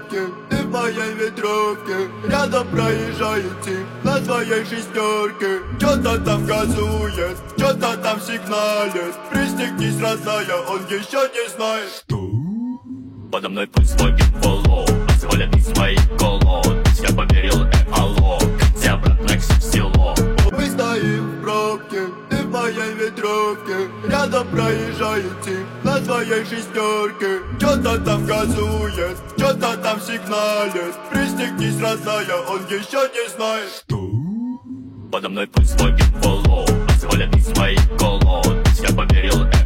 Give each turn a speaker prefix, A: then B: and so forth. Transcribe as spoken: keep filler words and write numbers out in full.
A: пробке, ты в моей ветровке. Рядом проезжает тип на своей шестерке. Чё-то там газует, чё-то там сигналит. Пристегнись, родная, он еще не знает, что
B: подо мной пульс Volkswagen Polo, асфальт из моих колод. Я поверил, э, алло, хотя обратно в село.
A: мы стоим в пробке, ты в моей ветровке. Рядом проезжает тип на своей шестерке. Чё-то там газует, чё-то там сигналит. Пристегнись, родная, он еще не знает, что
B: подо мной пульс Volkswagen Polo, асфальт из моих колод. Я поверил, э,